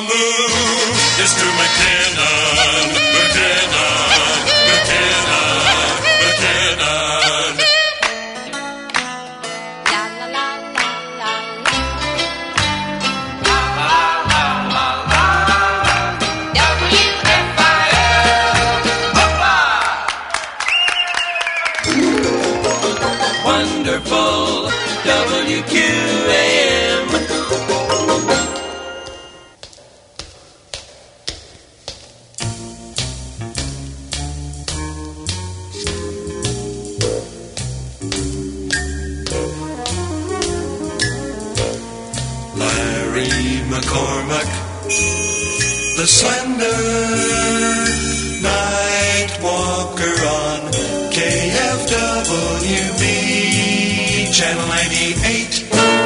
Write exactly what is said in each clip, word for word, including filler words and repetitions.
move is to McKinnon, McKinnon, McKinnon, McKinnon. La la la la la la. W F I L. Wonderful W Q A M. Larry McCormick, the slender night walker on K F W B, Channel ninety-eight.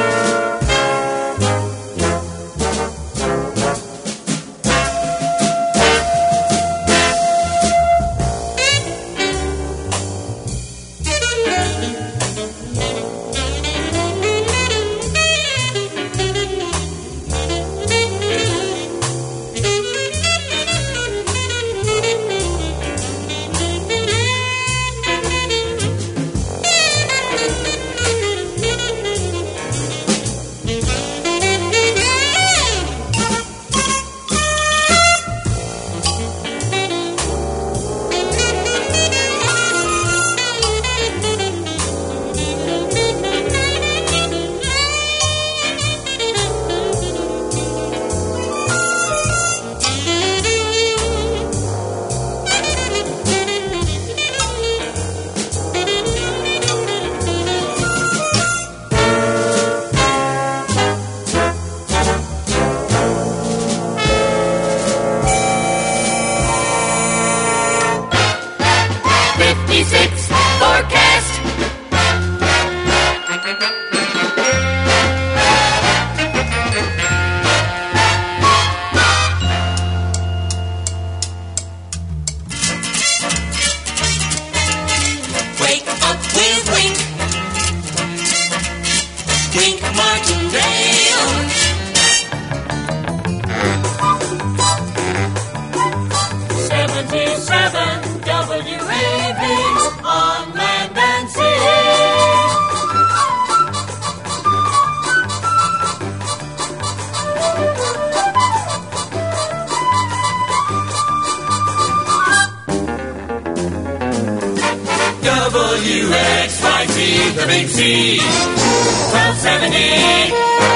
fifty-six forecast. Wake up with Wink. Wink Martindale. seventy-seven W A B on land and sea. W X Y Z, the big C. twelve seventy.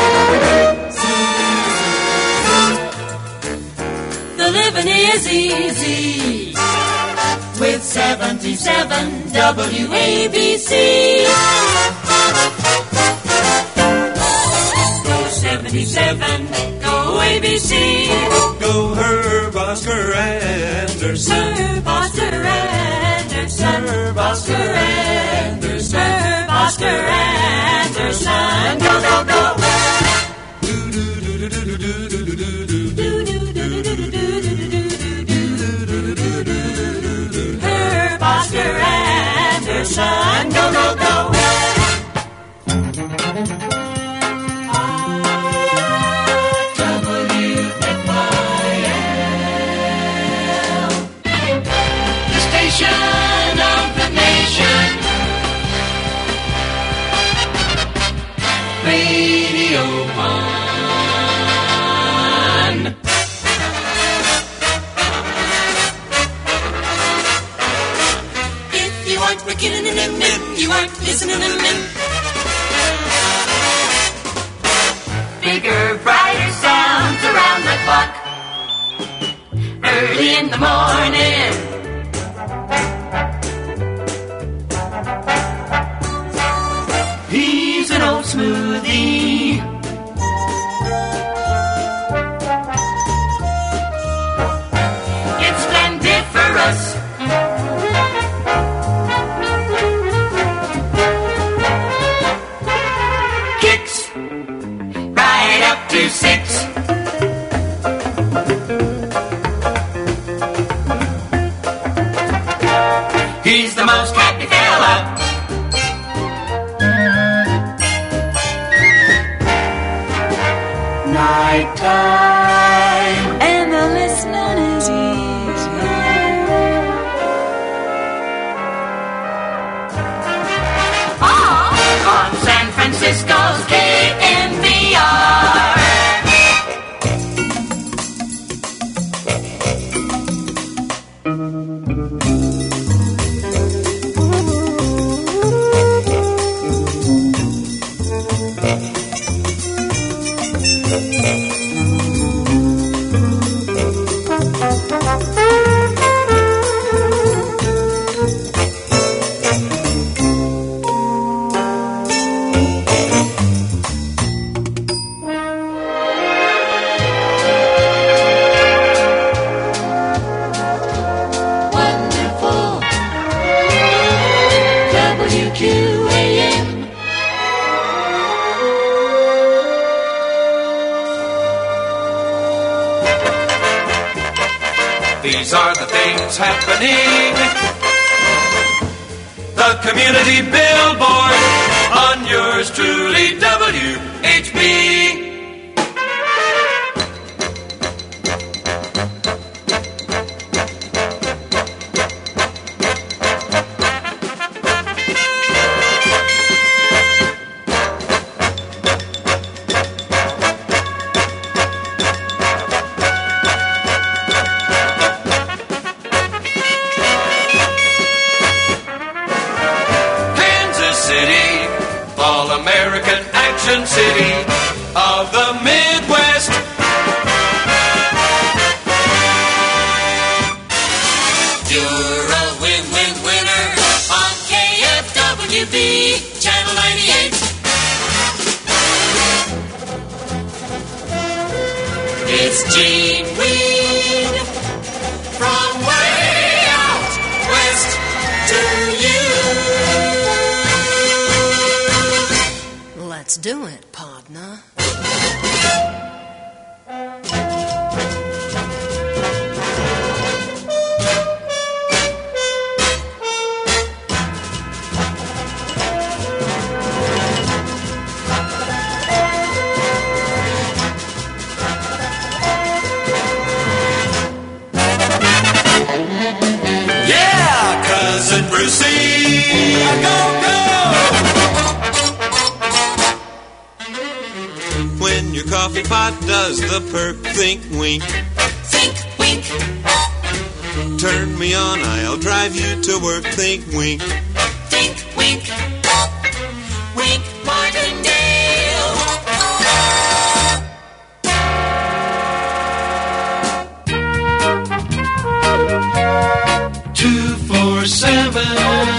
The living is easy with seventy-seven W A B C. Go seventy-seven, go A B C. Go Herb Oscar Anderson. Herb Oscar Anderson. Herb Oscar Anderson. Herb Oscar Anderson. Go, go, go. Herb Oscar Anderson. Go, go, go. W F I L. The station of the nation. Radio One. If you aren't McKinnon and M M, you aren't listening to M M. Bigger, brighter sounds around the clock. Early in the morning. He's an old smoothie. It's splendiferous. Kicks right up to six. He's the most happy fella. night time, and the listening is easy. Oh, on San Francisco's K N V R. These are the things happening. The community billboard on yours truly, W H B. All-American action city of the Midwest. You're a win-win winner on K F W B Channel ninety-eight. It's Gene Weed from way out west to you. Let's do it, partner. Yeah, Cousin Brucey, go, go! When your coffee pot does the perk, think wink. Think wink. Turn me on, I'll drive you to work, think wink. Think wink. Wink Martindale. Two four seven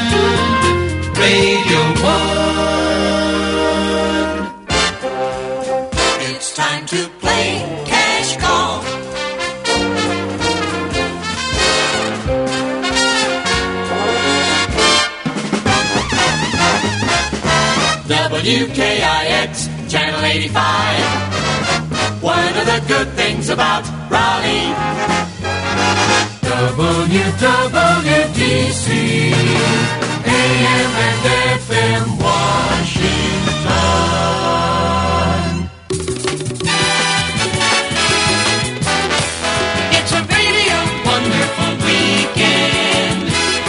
Radio One. It's time to play Cash Call. W K I X Channel eighty-five. One of the good things about Raleigh. W W D C A M and F M Washington. It's a radio wonderful weekend.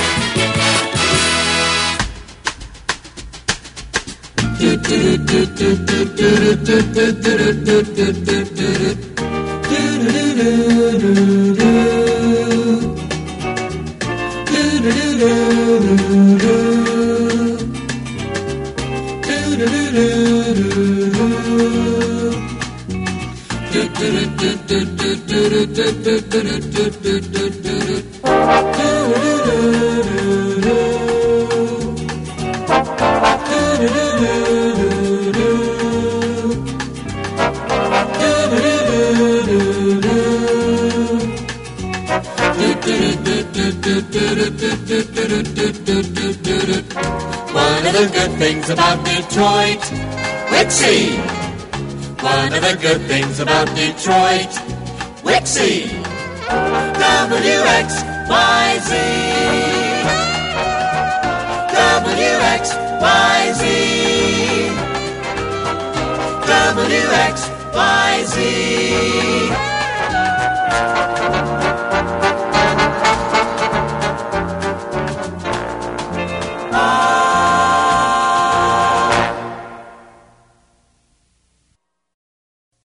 Do do do do do do do do do do do do do. One of the good things about Detroit, Wixie. One of the good things about Detroit, Wixie. W X Y Z. W X Y Z. W X Y Z.